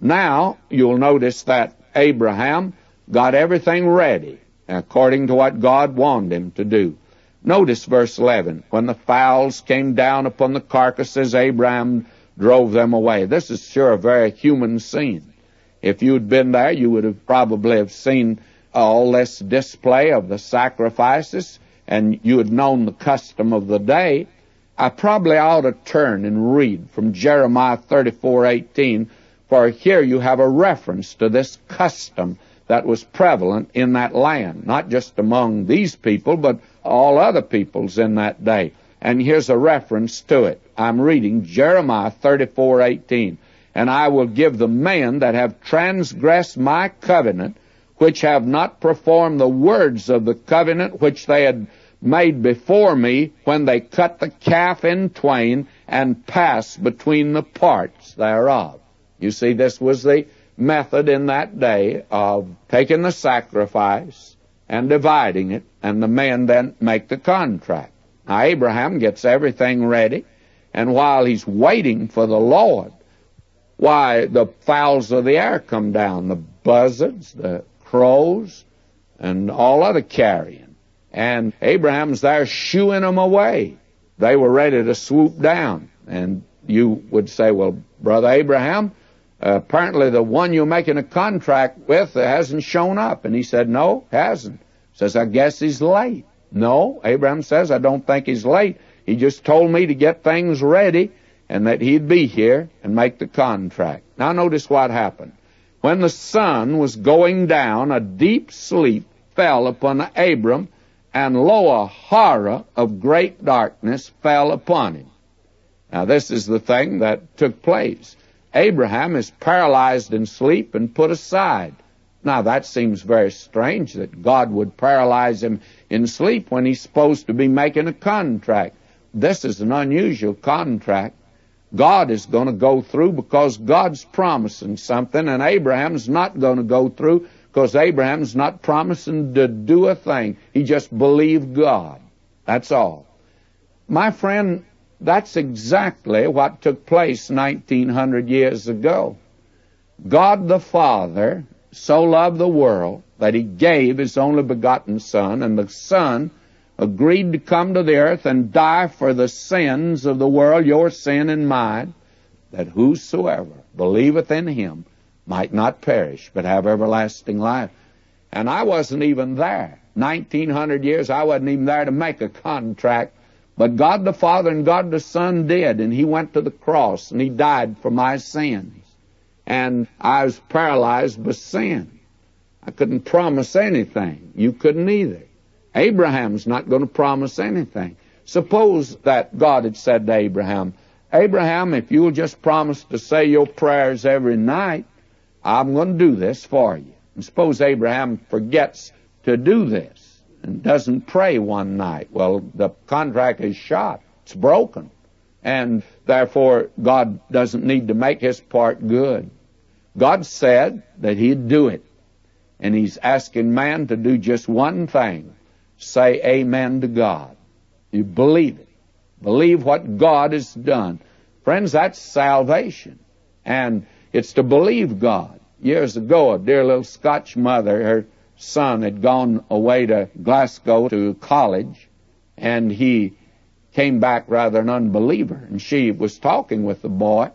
Now, you'll notice that Abraham got everything ready according to what God wanted him to do. Notice verse 11. When the fowls came down upon the carcasses, Abraham drove them away. This is sure a very human scene. If you'd been there, you would have probably have seen all this display of the sacrifices, and you had known the custom of the day. I probably ought to turn and read from Jeremiah 34:18, for here you have a reference to this custom that was prevalent in that land, not just among these people, but all other peoples in that day. And here's a reference to it. I'm reading Jeremiah 34:18. And I will give the men that have transgressed my covenant, which have not performed the words of the covenant which they had made before me, when they cut the calf in twain and passed between the parts thereof. You see, this was the method in that day of taking the sacrifice and dividing it, and the men then make the contract. Now, Abraham gets everything ready, and while he's waiting for the Lord, why, the fowls of the air come down, the buzzards, the crows, and all other carrion. And Abraham's there shooing them away. They were ready to swoop down. And you would say, well, Brother Abraham, apparently the one you're making a contract with hasn't shown up. And he said, no, hasn't. Says, I guess he's late. No, Abraham says, I don't think he's late. He just told me to get things ready and that he'd be here and make the contract. Now notice what happened. When the sun was going down, a deep sleep fell upon Abram, and lo, a horror of great darkness fell upon him. Now this is the thing that took place. Abraham is paralyzed in sleep and put aside. Now that seems very strange that God would paralyze him in sleep when he's supposed to be making a contract. This is an unusual contract. God is going to go through because God's promising something, and Abraham's not going to go through because Abraham's not promising to do a thing. He just believed God. That's all. My friend, that's exactly what took place 1900 years ago. God the Father so loved the world that he gave his only begotten Son, and the Son agreed to come to the earth and die for the sins of the world, your sin and mine, that whosoever believeth in him might not perish, but have everlasting life. And I wasn't even there. 1900 years, I wasn't even there to make a contract. But God the Father and God the Son did, and he went to the cross, and he died for my sins. And I was paralyzed by sin. I couldn't promise anything. You couldn't either. Abraham's not going to promise anything. Suppose that God had said to Abraham, Abraham, if you'll just promise to say your prayers every night, I'm going to do this for you. And suppose Abraham forgets to do this and doesn't pray one night. Well, the contract is shot. It's broken. And therefore, God doesn't need to make his part good. God said that he'd do it. And he's asking man to do just one thing. Say amen to God. You believe it. Believe what God has done. Friends, that's salvation. And it's to believe God. Years ago, a dear little Scotch mother, her son had gone away to Glasgow to college, and he came back rather an unbeliever. And she was talking with the boy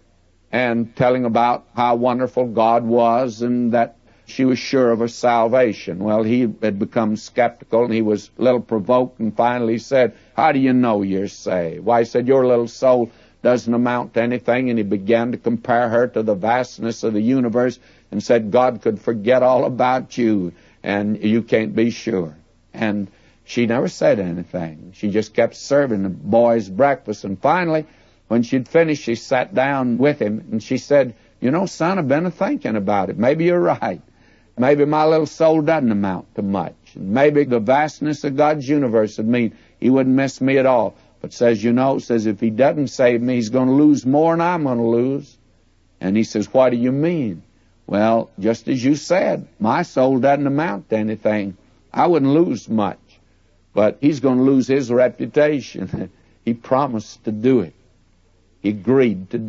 and telling about how wonderful God was and that she was sure of her salvation. Well, he had become skeptical, and he was a little provoked, and finally said, how do you know you're saved? Why, he said, your little soul doesn't amount to anything. And he began to compare her to the vastness of the universe and said, God could forget all about you, and you can't be sure. And she never said anything. She just kept serving the boys breakfast. And finally, when she'd finished, she sat down with him, and she said, you know, son, I've been thinking about it. Maybe you're right. Maybe my little soul doesn't amount to much. Maybe the vastness of God's universe would mean he wouldn't miss me at all. But says, you know, says if he doesn't save me, he's going to lose more than I'm going to lose. And he says, what do you mean? Well, just as you said, my soul doesn't amount to anything. I wouldn't lose much. But he's going to lose his reputation. He promised to do it. He agreed to do it.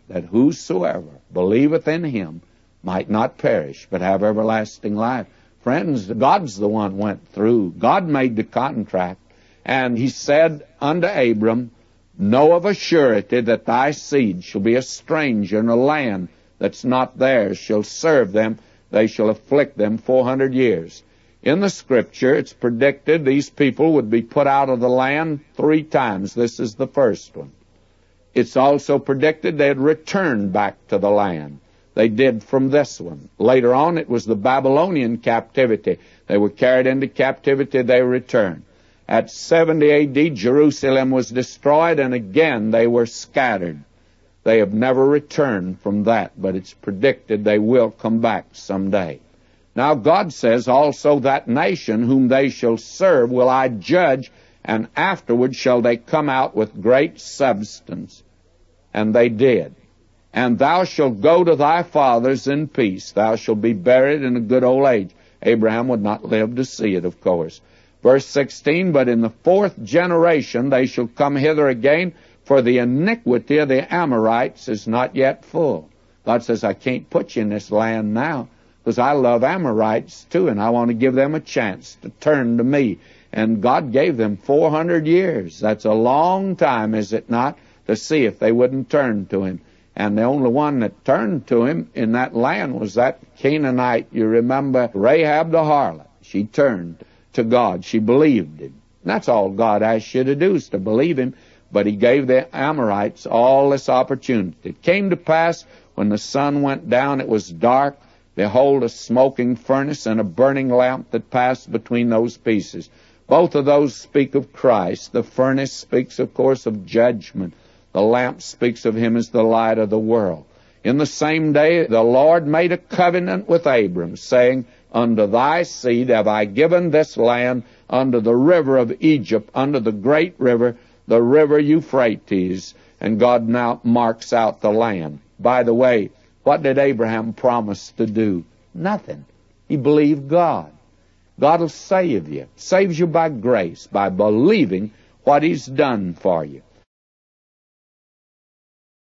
that whosoever believeth in him might not perish, but have everlasting life. Friends, God's the one went through. God made the contract. And he said unto Abram, know of a surety that thy seed shall be a stranger in a land that's not theirs, shall serve them, they shall afflict them 400 years. In the Scripture, it's predicted these people would be put out of the land 3 times. This is the first one. It's also predicted they'd return back to the land. They did from this one. Later on, it was the Babylonian captivity. They were carried into captivity, they returned. At 70 A.D., Jerusalem was destroyed, and again they were scattered. They have never returned from that, but it's predicted they will come back someday. Now God says also, that nation whom they shall serve will I judge, and afterward shall they come out with great substance. And they did. And thou shalt go to thy fathers in peace. Thou shalt be buried in a good old age. Abraham would not live to see it, of course. Verse 16, but in the 4th generation they shall come hither again, for the iniquity of the Amorites is not yet full. God says, I can't put you in this land now, because I love Amorites too, and I want to give them a chance to turn to me. And God gave them 400 years. That's a long time, is it not, to see if they wouldn't turn to him. And the only one that turned to him in that land was that Canaanite. You remember Rahab the harlot. She turned to God. She believed him. And that's all God asked you to do, is to believe him. But he gave the Amorites all this opportunity. It came to pass, when the sun went down, it was dark. Behold, a smoking furnace and a burning lamp that passed between those pieces. Both of those speak of Christ. The furnace speaks, of course, of judgment. The lamp speaks of him as the light of the world. In the same day, the Lord made a covenant with Abram, saying, unto thy seed have I given this land, unto the river of Egypt, unto the great river, the river Euphrates. And God now marks out the land. By the way, what did Abraham promise to do? Nothing. He believed God. God will save you. Saves you by grace, by believing what he's done for you.